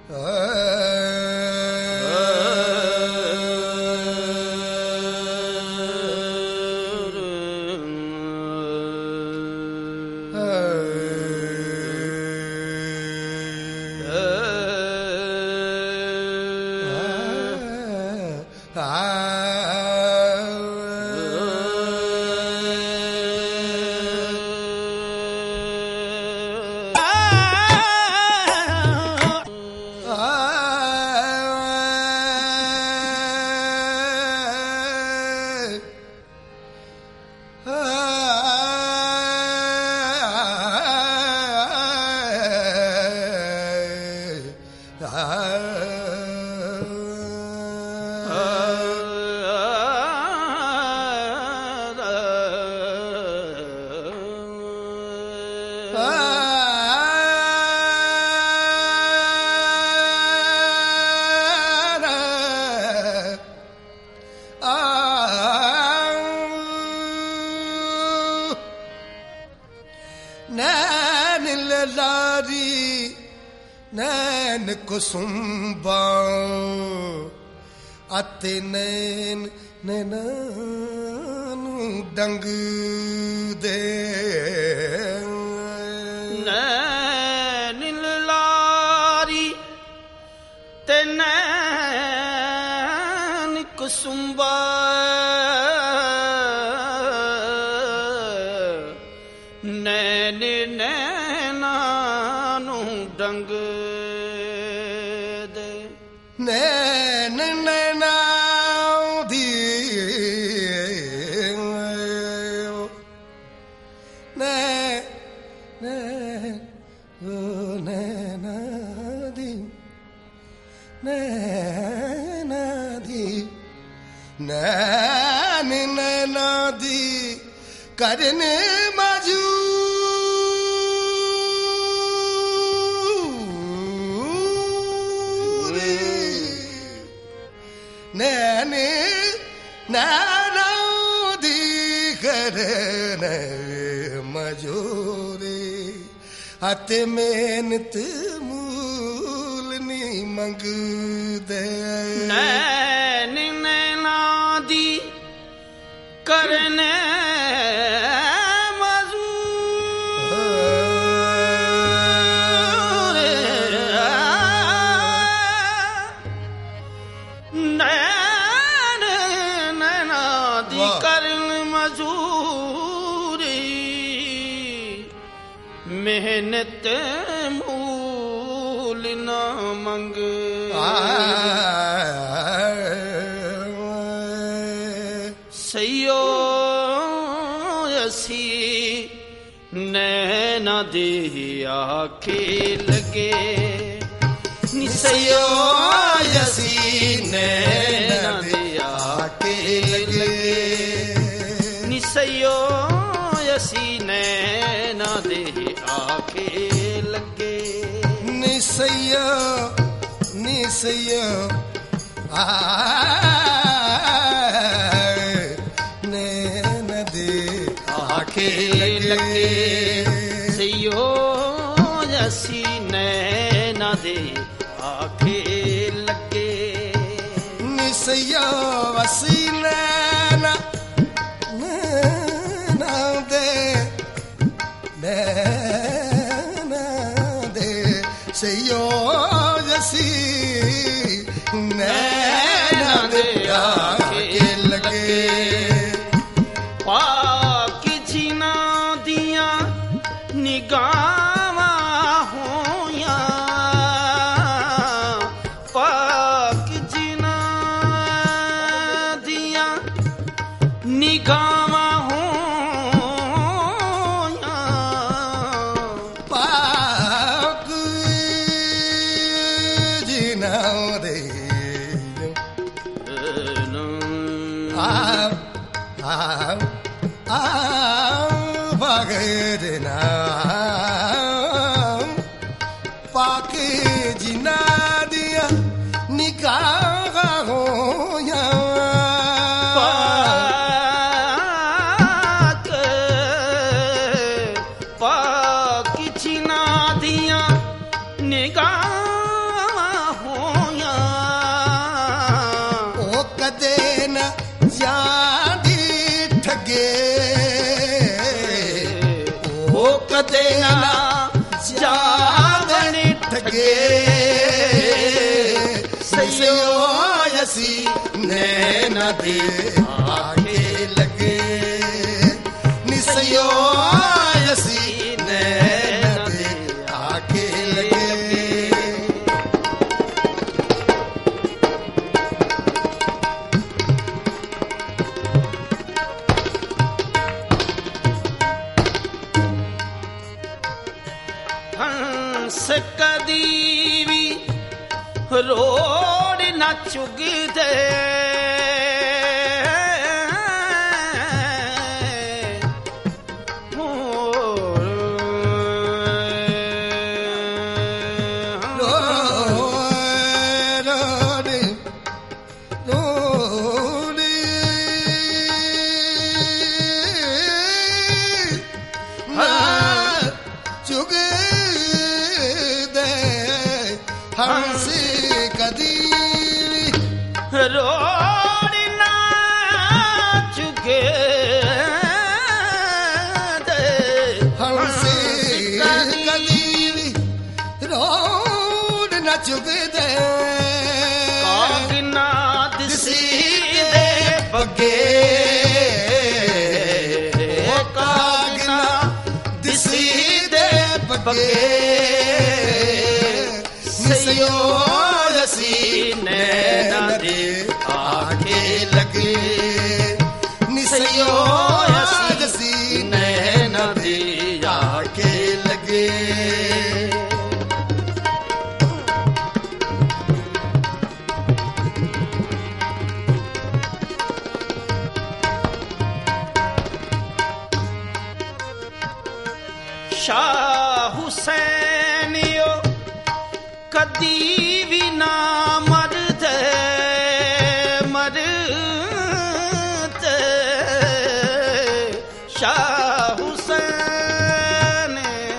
ਨੈਣ ਕੁਸੁੰਬਾਂ ਅਤੇ ਨੈਣ ਨੈਣਾਂ ਨੂੰ ਡੰਗ ਦੇ ਨੈਣ ਲਾਰੀ ਤੇ ਨੈਣ ਕੁਸੁੰਬਾਂ ਨੈਣ ਨੈਣਾਂ ਨੂੰ ਡੰਗ ਦੇ ਨੈਣ ਨੈਣਾਂ ਦੀ ਨੈਣਾਂ ਦੀ ਨੈਣ ਨੈਣਾਂ ਦੀ ਕਰਨ ਨੈਣ ਨੈਣਾਂ ਦੀ ਕਰਨ ਮਜੂਰੀ ਅਤੇ ਮਿਹਨਤ ਮੁੱਲ ਨਹੀਂ ਮੰਗਦੇ ਨੈਣ ਨੈਣਾਂ ਦੀ ਕਰਨ ਮਿਹਨਤ ਮੂਲ ਨਾ ਮੰਗ ਸਈਓ ਅਸੀਂ ਨੈਣਾ ਦੇ ਆਖੇ ਲੱਗੇ ਨੀ ਸਈਓ ਅਸੀਂ ਨੈਣਾ ਦੇ ਆਖੇ ਲੱਗੇ ਨੀ ਸਈਓ ਅਸੀਂ ਨੈਣਾ ਦੇ ਆਖੇ ਲੱਗੇ ਨਿਸਈਆ ਨਿਸਈਆ ਨੈਣਾ ਦੇ ਆਖੇ ਲੱਗੇ ਸਈਓ ਅਸੀਂ ਨੈਣਾ ਦੇ ਆਖੇ ਲੱਗੇ ਨਿਸਈਆ ਅਸੀਂ ਨੈਣਾ ਸਈਓ ਅਸੀਂ ਨੈਣਾ ਦੇ ਆਖੇ ਲੱਗੇ ਪਾਕ ਜਿਨ੍ਹਾਂ ਦੀਆਂ ਨਿਗਾਹਾਂ ਹੋਈਆਂ ਪਾਕ ਜਿਨ੍ਹਾਂ ਦੀਆਂ ਨਿਗਾਹਾਂ ਪਾਕ ਜਿਨ੍ਹਾਂ ਦੀਆਂ ਨਿਗਾਹਾਂ ਹੋਈਆਂ ਪਾਕ ਜਿਨ੍ਹਾਂ ਦੀਆਂ ਨਿਗਾਹਾਂ ਜਾਂਦੀ ਠੱਗੇ ਉਹ ਕਦੇ ਨਾ ਜਾਵਣ ਠੱਗੇ ਸਈਓ ਅਸੀਂ ਨੈਣਾ ਦੇ ਆਗੇ ਲੱਗੇ ਨੀ ਸਈਓ ਅਸੀਂ ਨੈਣਾ ਦੇ ਆਗੇ ਲੱਗੇ ਹੰਸ ਕਦੀ ਵੀ ਰੋੜ ਨਾ ਚੁਗਦੇ ਹੰਸ ਕਦੀ ਰੋੜ ਨਾ ਚੁਗੇ ਹੰਸ ਕਦੀ ਰੋੜ ਨਾ ਚੁਗਦੇ ਕਾਗ ਨਾ ਦਿਸੀ ਦੇ ਬੱਗੇ ਕਾਗ ਨਾ ਦਿਸੀ ਦੇ ਬੱਗੇ ਸਈਓ ਅਸੀਂ ਨੈਣਾ ਦੇ ਆਗੇ ਲੱਗੇ ਨੀ ਸਈਓ ਅਸੀਂ ਨੈਣਾ ਦੇ ਆਗੇ ਲੱਗੇ ਸ਼ਾਹ ਹੁਸੈਨਿਓ ਕਦੀ ਵੀ ਨਾ ਮਰਦੇ ਮਰਦੇ ਸ਼ਾਹ ਹੁਸੈਨ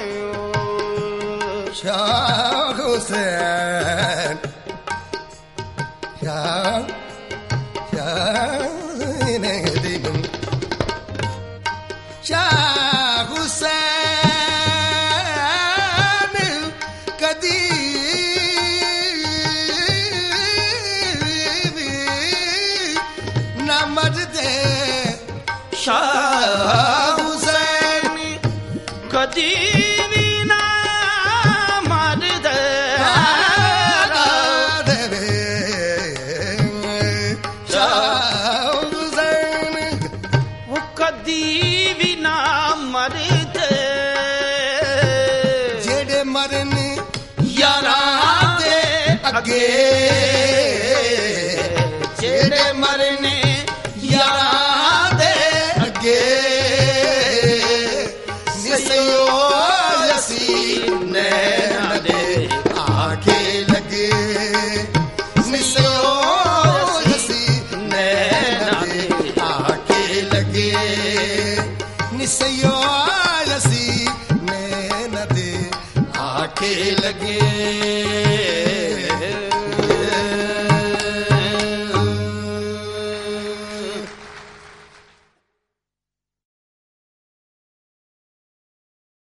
ਸ਼ਾਹ ਹੁਸੈਨ ਸ਼ਾਹ ਨੇ ਦਿਨ ਸ਼ਾਹ ਹੁਸੈਨ ਕਦੀ ਨਾ ਮਰਦੇ ਸ਼ਾਹ ਹੁਸੈਨ ਕਦੀ ਵੀ ਨਾ ਮਰਦੇ ਸ਼ਾਹ ਹੁਸੈਨ ਉਹ ਕਦੀ ਵੀ ਨਾ ਮਰਦੇ ਜਿਹੜੇ ਮਰਨ ਯਾਰਾਂ ਦੇ ਅੱਗੇ ਜਿਹੜੇ ਮਰਨ ਯਾਰਾਂ ਦੇ ਅੱਗੇ ਸਈਓ ਅਸੀਂ ਨੈਣਾ ਦੇ ਆਗੇ ਲੱਗੇ ਸਈਓ ਅਸੀਂ ਨੈਣਾ ਦੇ ਆਗੇ ਲੱਗੇ ਸਈਓ ਅਸੀਂ ਨੈਣਾ ਦੇ ਆਗੇ ਲੱਗੇ